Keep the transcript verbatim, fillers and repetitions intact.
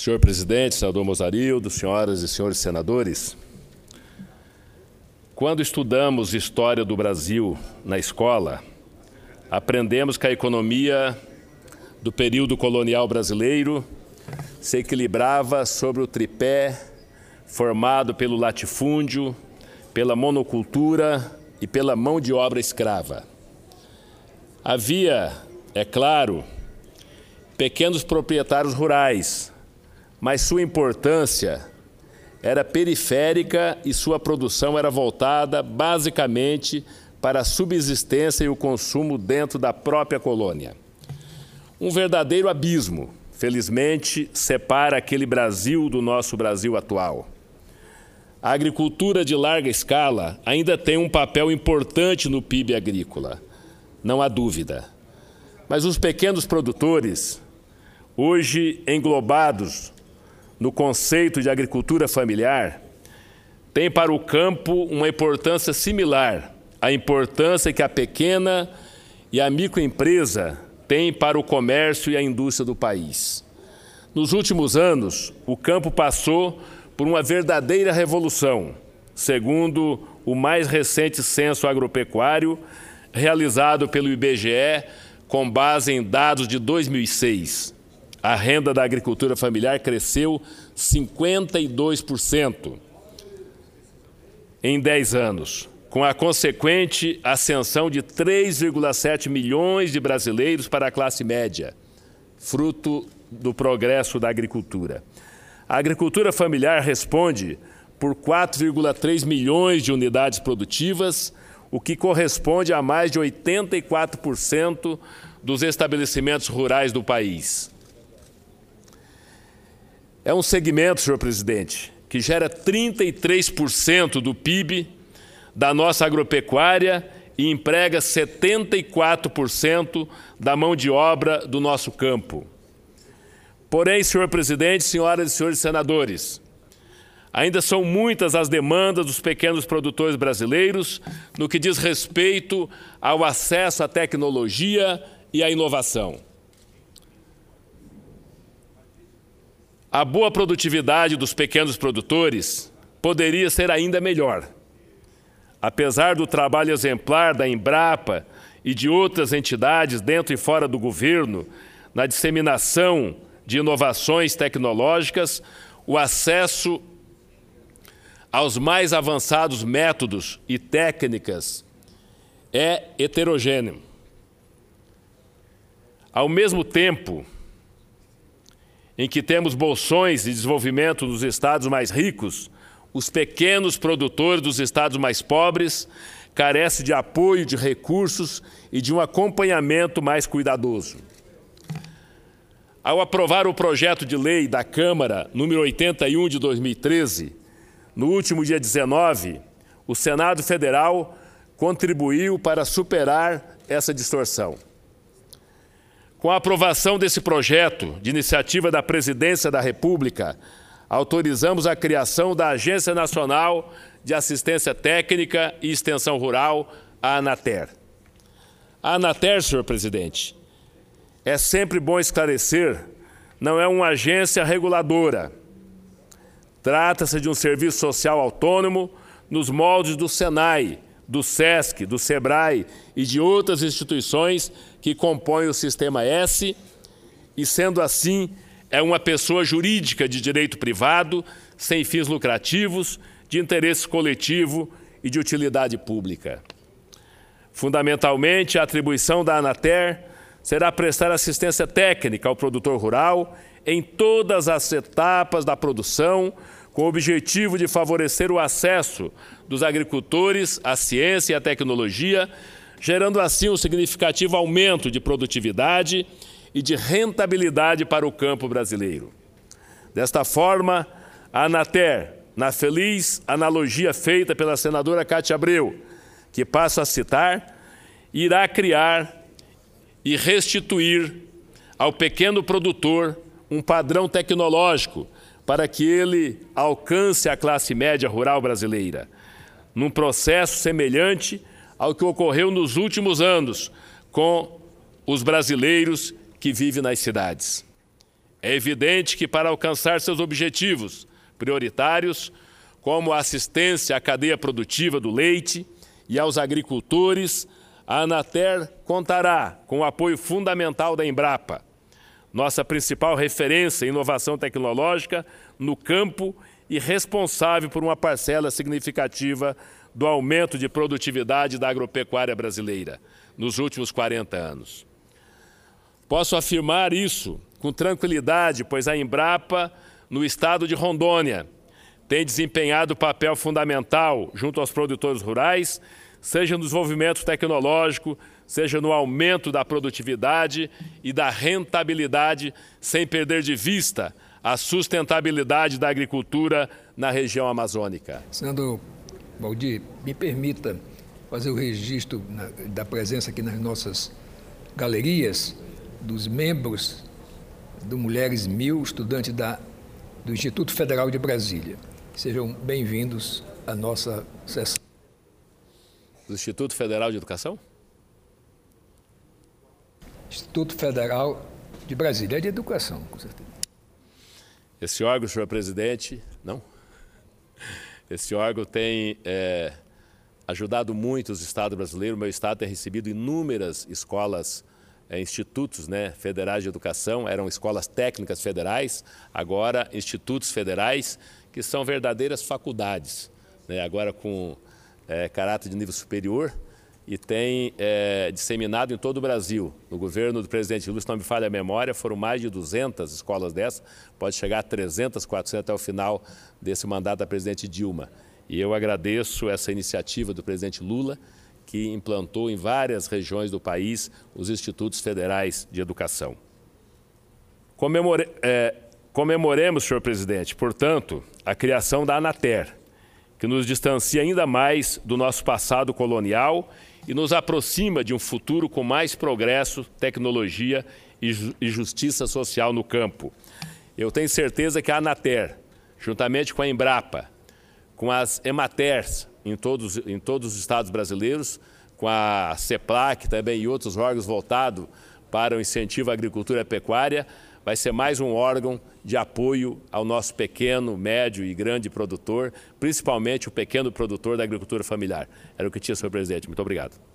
Senhor presidente, senador Mozarildo, senhoras e senhores senadores, quando estudamos história do Brasil na escola, aprendemos que a economia do período colonial brasileiro se equilibrava sobre o tripé formado pelo latifúndio, pela monocultura e pela mão de obra escrava. Havia, é claro, pequenos proprietários rurais, mas sua importância era periférica e sua produção era voltada basicamente para a subsistência e o consumo dentro da própria colônia. Um verdadeiro abismo, felizmente, separa aquele Brasil do nosso Brasil atual. A agricultura de larga escala ainda tem um papel importante no P I B agrícola, não há dúvida. Mas os pequenos produtores, hoje englobados no conceito de agricultura familiar, têm para o campo uma importância similar à importância que a pequena e a microempresa têm para o comércio e a indústria do país. Nos últimos anos, o campo passou por uma verdadeira revolução, segundo o mais recente censo agropecuário, realizado pelo I B G E, com base em dados de dois mil e seis. A renda da agricultura familiar cresceu cinquenta e dois por cento em dez anos, com a consequente ascensão de três vírgula sete milhões de brasileiros para a classe média, fruto do progresso da agricultura. A agricultura familiar responde por quatro vírgula três milhões de unidades produtivas, o que corresponde a mais de oitenta e quatro por cento dos estabelecimentos rurais do país. É um segmento, senhor presidente, que gera trinta e três por cento do P I B da nossa agropecuária e emprega setenta e quatro por cento da mão de obra do nosso campo. Porém, senhor presidente, senhoras e senhores senadores, ainda são muitas as demandas dos pequenos produtores brasileiros no que diz respeito ao acesso à tecnologia e à inovação. A boa produtividade dos pequenos produtores poderia ser ainda melhor. Apesar do trabalho exemplar da Embrapa e de outras entidades dentro e fora do governo na disseminação de inovações tecnológicas, o acesso aos mais avançados métodos e técnicas é heterogêneo. Ao mesmo tempo em que temos bolsões de desenvolvimento nos estados mais ricos, os pequenos produtores dos estados mais pobres carecem de apoio, de recursos e de um acompanhamento mais cuidadoso. Ao aprovar o projeto de lei da Câmara número oitenta e um de dois mil e treze, no último dia dezenove, o Senado Federal contribuiu para superar essa distorção. Com a aprovação desse projeto, de iniciativa da Presidência da República, autorizamos a criação da Agência Nacional de Assistência Técnica e Extensão Rural, a ANATER. A ANATER, senhor presidente, é sempre bom esclarecer, não é uma agência reguladora. Trata-se de um serviço social autônomo nos moldes do SENAI, do SESC, do SEBRAE e de outras instituições que compõem o Sistema S, e, sendo assim, é uma pessoa jurídica de direito privado, sem fins lucrativos, de interesse coletivo e de utilidade pública. Fundamentalmente, a atribuição da ANATER será prestar assistência técnica ao produtor rural em todas as etapas da produção, com o objetivo de favorecer o acesso dos agricultores à ciência e à tecnologia, gerando assim um significativo aumento de produtividade e de rentabilidade para o campo brasileiro. Desta forma, a ANATER, na feliz analogia feita pela senadora Cátia Abreu, que passo a citar, irá criar e restituir ao pequeno produtor um padrão tecnológico para que ele alcance a classe média rural brasileira, num processo semelhante ao que ocorreu nos últimos anos com os brasileiros que vivem nas cidades. É evidente que, para alcançar seus objetivos prioritários, como a assistência à cadeia produtiva do leite e aos agricultores, a Anater contará com o apoio fundamental da Embrapa, nossa principal referência em inovação tecnológica no campo e responsável por uma parcela significativa do aumento de produtividade da agropecuária brasileira nos últimos quarenta anos. Posso afirmar isso com tranquilidade, pois a Embrapa, no estado de Rondônia, tem desempenhado papel fundamental junto aos produtores rurais, seja no desenvolvimento tecnológico, seja no aumento da produtividade e da rentabilidade, sem perder de vista a sustentabilidade da agricultura na região amazônica. Senador Valdir, me permita fazer o registro na, da presença aqui nas nossas galerias dos membros do Mulheres Mil, estudante da, do Instituto Federal de Brasília. Sejam bem-vindos à nossa sessão. Do Instituto Federal de Educação? Instituto Federal de Brasília, é de educação, com certeza. Esse órgão, senhor presidente, não? Esse órgão tem é, ajudado muito os estados brasileiros. O meu estado tem recebido inúmeras escolas, é, institutos né, federais de educação, eram escolas técnicas federais, agora institutos federais, que são verdadeiras faculdades, né, agora com é, caráter de nível superior, e tem é, disseminado em todo o Brasil. No governo do presidente Lula, se não me falha a memória, foram mais de duzentas escolas dessas, pode chegar a trezentas, quatrocentas até o final desse mandato da presidente Dilma. E eu agradeço essa iniciativa do presidente Lula, que implantou em várias regiões do país os institutos federais de educação. Comemore, é, comemoremos, senhor presidente, portanto, a criação da Anater, que nos distancia ainda mais do nosso passado colonial e nos aproxima de um futuro com mais progresso, tecnologia e justiça social no campo. Eu tenho certeza que a Anater, juntamente com a Embrapa, com as Ematers em todos, em todos os estados brasileiros, com a CEPLAC também e outros órgãos voltados para o incentivo à agricultura e à pecuária, vai ser mais um órgão de apoio ao nosso pequeno, médio e grande produtor, principalmente o pequeno produtor da agricultura familiar. Era o que tinha, senhor presidente. Muito obrigado.